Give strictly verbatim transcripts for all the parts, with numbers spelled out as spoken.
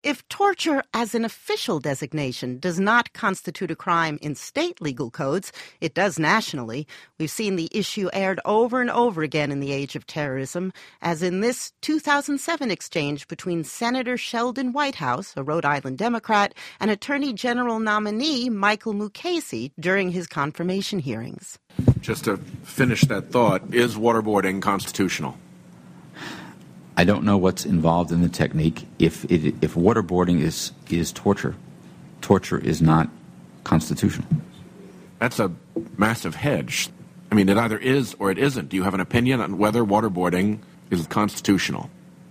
If torture as an official designation does not constitute a crime in state legal codes, it does nationally. We've seen the issue aired over and over again in the age of terrorism, as in this two thousand seven exchange between Senator Sheldon Whitehouse, a Rhode Island Democrat, and Attorney General nominee Michael Mukasey during his confirmation hearings. Just to finish that thought, is waterboarding constitutional? I don't know what's involved in the technique. If it, if waterboarding is is torture, torture is not constitutional. That's a massive hedge. I mean, it either is or it isn't. Do you have an opinion on whether waterboarding is constitutional?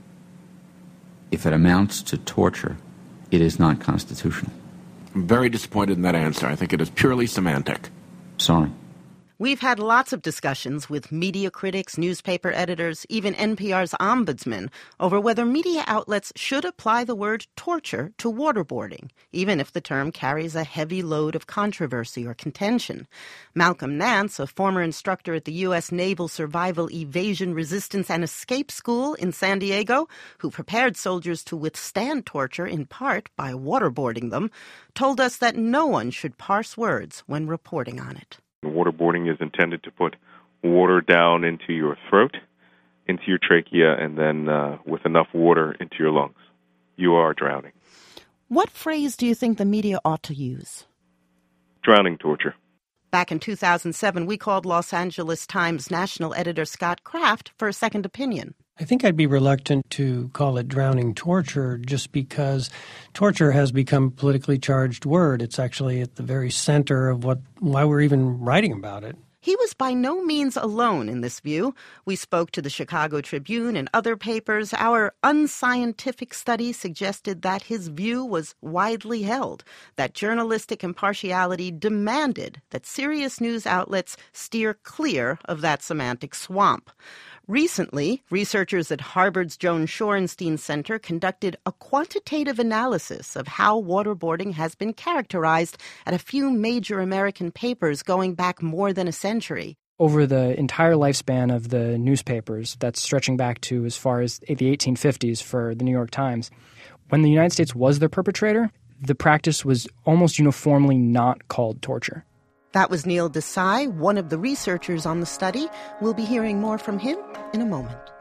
If it amounts to torture, it is not constitutional. I'm very disappointed in that answer. I think it is purely semantic. Sorry. We've had lots of discussions with media critics, newspaper editors, even N P R's ombudsman over whether media outlets should apply the word torture to waterboarding, even if the term carries a heavy load of controversy or contention. Malcolm Nance, a former instructor at the U S Naval Survival Evasion Resistance and Escape School in San Diego, who prepared soldiers to withstand torture in part by waterboarding them, told us that no one should parse words when reporting on it. Waterboarding is intended to put water down into your throat, into your trachea, and then uh, with enough water into your lungs. You are drowning. What phrase do you think the media ought to use? Drowning torture. Back in two thousand seven, we called Los Angeles Times national editor Scott Kraft for a second opinion. I think I'd be reluctant to call it drowning torture just because torture has become a politically charged word. It's actually at the very center of what why we're even writing about it. He was by no means alone in this view. We spoke to the Chicago Tribune and other papers. Our unscientific study suggested that his view was widely held, that journalistic impartiality demanded that serious news outlets steer clear of that semantic swamp. Recently, researchers at Harvard's Joan Shorenstein Center conducted a quantitative analysis of how waterboarding has been characterized at a few major American papers going back more than a century. Over the entire lifespan of the newspapers, that's stretching back to as far as the eighteen fifties for the New York Times, when the United States was the perpetrator, the practice was almost uniformly not called torture. That was Neil Desai, one of the researchers on the study. We'll be hearing more from him in a moment.